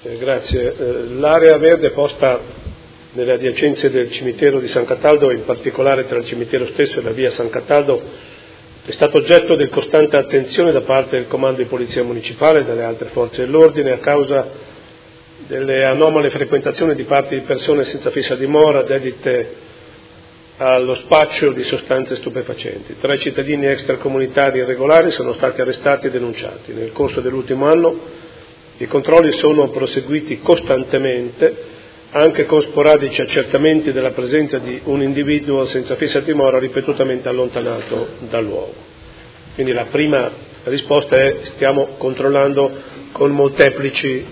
Grazie. L'area verde posta nelle adiacenze del cimitero di San Cataldo, in particolare tra il cimitero stesso e la via San Cataldo, è stato oggetto di costante attenzione da parte del comando di polizia municipale e delle altre forze dell'ordine a causa delle anomale frequentazioni di parti di persone senza fissa dimora dedite allo spaccio di sostanze stupefacenti. 3 cittadini extracomunitari irregolari sono stati arrestati e denunciati. Nel corso dell'ultimo anno i controlli sono proseguiti costantemente, anche con sporadici accertamenti della presenza di un individuo senza fissa dimora ripetutamente allontanato dal luogo. Quindi la prima risposta è: stiamo controllando con molteplici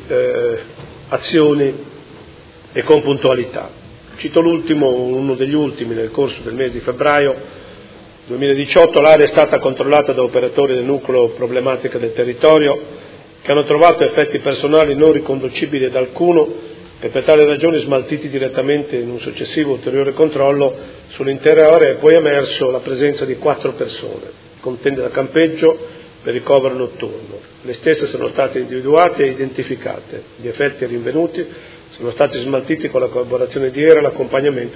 azioni e con puntualità. Cito l'ultimo, uno degli ultimi: nel corso del mese di febbraio 2018 l'area è stata controllata da operatori del nucleo problematica del territorio, che hanno trovato effetti personali non riconducibili ad alcuno e per tale ragione smaltiti direttamente. In un successivo ulteriore controllo sull'intera area è poi emerso la presenza di 4 persone con tende da campeggio per ricovero notturno. Le stesse sono state individuate e identificate. Gli effetti rinvenuti sono stati smaltiti con la collaborazione di ERA e l'accampamento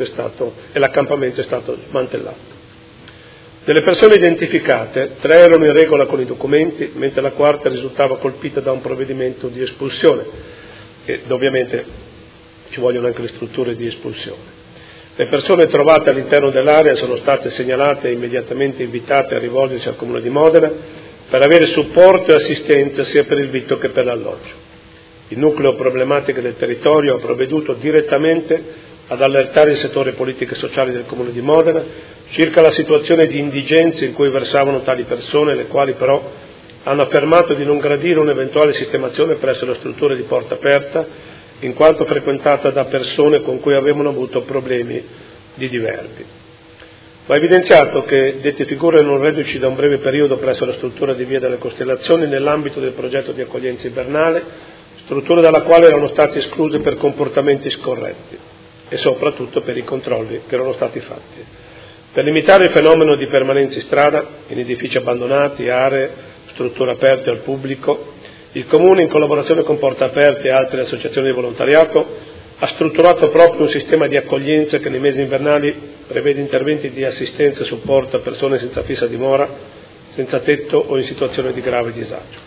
è stato smantellato. Delle persone identificate, 3 erano in regola con i documenti, mentre la 4ª risultava colpita da un provvedimento di espulsione, ed ovviamente ci vogliono anche le strutture di espulsione. Le persone trovate all'interno dell'area sono state segnalate e immediatamente invitate a rivolgersi al Comune di Modena per avere supporto e assistenza sia per il vitto che per l'alloggio. Il nucleo problematiche del territorio ha provveduto direttamente ad allertare il settore politiche e sociali del Comune di Modena circa la situazione di indigenza in cui versavano tali persone, le quali però hanno affermato di non gradire un'eventuale sistemazione presso la struttura di Porta Aperta, in quanto frequentata da persone con cui avevano avuto problemi di diverbi. Va evidenziato che dette figure erano reduci da un breve periodo presso la struttura di Via delle Costellazioni nell'ambito del progetto di accoglienza invernale, struttura dalla quale erano stati escluse per comportamenti scorretti e soprattutto per i controlli che erano stati fatti. Per limitare il fenomeno di permanenza in strada, in edifici abbandonati, aree, strutture aperte al pubblico, il Comune, in collaborazione con Porta Aperta e altre associazioni di volontariato, ha strutturato proprio un sistema di accoglienza che nei mesi invernali prevede interventi di assistenza e supporto a persone senza fissa dimora, senza tetto o in situazione di grave disagio.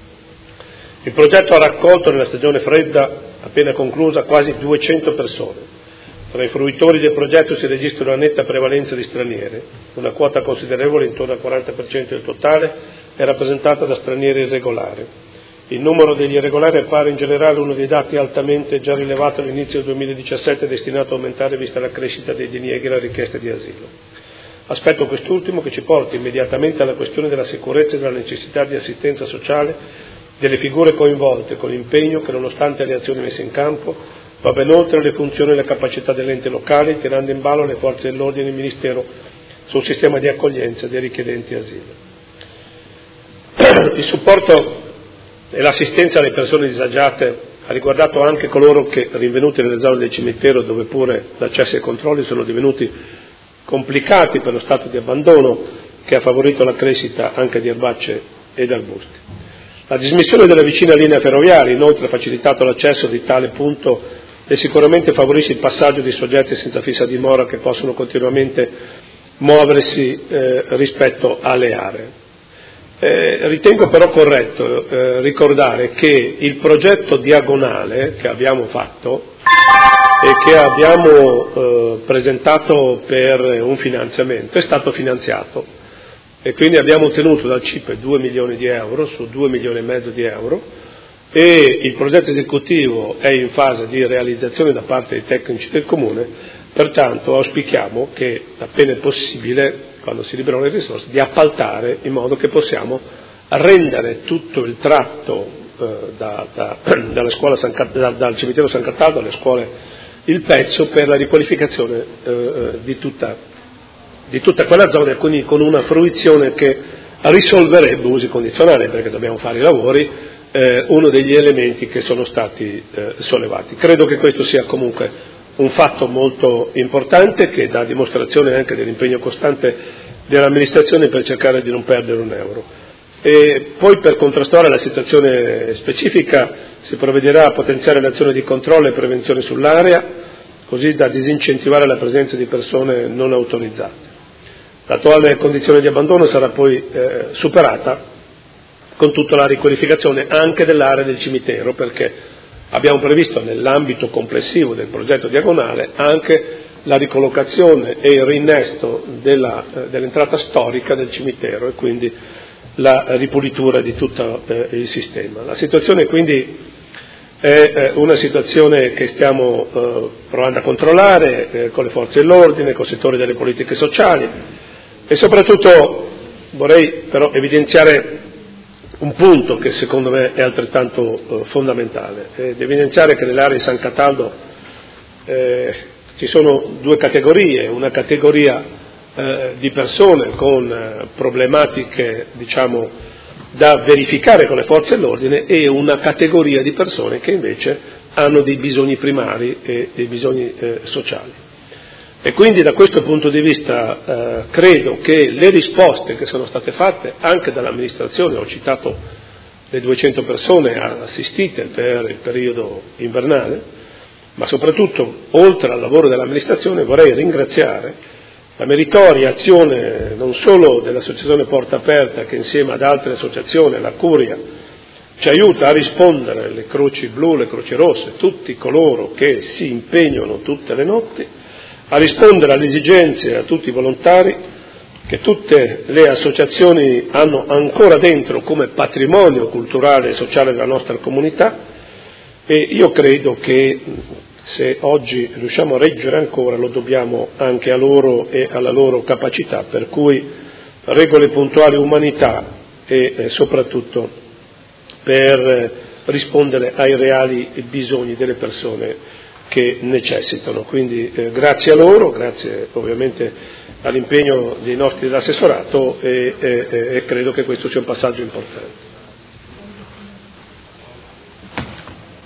Il progetto ha raccolto nella stagione fredda appena conclusa quasi 200 persone. Tra i fruitori del progetto si registra una netta prevalenza di stranieri, una quota considerevole, intorno al 40% del totale, è rappresentata da stranieri irregolari. Il numero degli irregolari appare in generale uno dei dati altamente già rilevato all'inizio del 2017, destinato a aumentare vista la crescita dei dinieghi e la richiesta di asilo. Aspetto quest'ultimo che ci porta immediatamente alla questione della sicurezza e della necessità di assistenza sociale delle figure coinvolte, con l'impegno che, nonostante le azioni messe in campo, va ben oltre le funzioni e le capacità degli enti locali, tirando in ballo le forze dell'ordine e il Ministero sul sistema di accoglienza dei richiedenti asilo. Il supporto e l'assistenza alle persone disagiate ha riguardato anche coloro che, rinvenuti nelle zone del cimitero, dove pure l'accesso ai controlli sono divenuti complicati per lo stato di abbandono che ha favorito la crescita anche di erbacce ed arbusti. La dismissione della vicina linea ferroviaria, inoltre, ha facilitato l'accesso di tale punto e sicuramente favorisce il passaggio di soggetti senza fissa dimora che possono continuamente muoversi rispetto alle aree. Ritengo però corretto ricordare che il progetto diagonale che abbiamo fatto e che abbiamo presentato per un finanziamento è stato finanziato e quindi abbiamo ottenuto dal CIPE 2 milioni di euro su 2 milioni e mezzo di euro, e il progetto esecutivo è in fase di realizzazione da parte dei tecnici del Comune. Pertanto auspichiamo che appena è possibile, quando si liberano le risorse, di appaltare in modo che possiamo rendere tutto il tratto dalla scuola dal cimitero San Cataldo alle scuole il pezzo per la riqualificazione di tutta quella zona, quindi con una fruizione che risolverebbe usi condizionali, perché dobbiamo fare i lavori, uno degli elementi che sono stati sollevati. Credo che questo sia comunque un fatto molto importante che dà dimostrazione anche dell'impegno costante dell'amministrazione per cercare di non perdere un euro. E poi, per contrastare la situazione specifica, si provvederà a potenziare l'azione di controllo e prevenzione sull'area, così da disincentivare la presenza di persone non autorizzate. L'attuale condizione di abbandono sarà poi superata con tutta la riqualificazione anche dell'area del cimitero, perché abbiamo previsto nell'ambito complessivo del progetto Diagonale anche la ricollocazione e il rinnesto dell'entrata storica del cimitero e quindi la ripulitura di tutto il sistema. La situazione quindi è una situazione che stiamo provando a controllare con le forze dell'ordine, con il settore delle politiche sociali, e soprattutto vorrei però evidenziare un punto che secondo me è altrettanto fondamentale, ed evidenziare che nell'area di San Cataldo ci sono due categorie: una categoria di persone con problematiche, diciamo, da verificare con le forze dell'ordine, e una categoria di persone che invece hanno dei bisogni primari e dei bisogni sociali. E quindi da questo punto di vista credo che le risposte che sono state fatte anche dall'amministrazione, ho citato le 200 persone assistite per il periodo invernale, ma soprattutto oltre al lavoro dell'amministrazione vorrei ringraziare la meritoria azione non solo dell'associazione Porta Aperta, che insieme ad altre associazioni, la Curia, ci aiuta a rispondere, le Croci Blu, le Croci Rosse, tutti coloro che si impegnano tutte le notti a rispondere alle esigenze, a tutti i volontari che tutte le associazioni hanno ancora dentro come patrimonio culturale e sociale della nostra comunità, e io credo che se oggi riusciamo a reggere ancora lo dobbiamo anche a loro e alla loro capacità, per cui regole puntuali, umanità e soprattutto per rispondere ai reali bisogni delle persone che necessitano. Quindi grazie a loro, grazie ovviamente all'impegno dei nostri dell'assessorato e credo che questo sia un passaggio importante.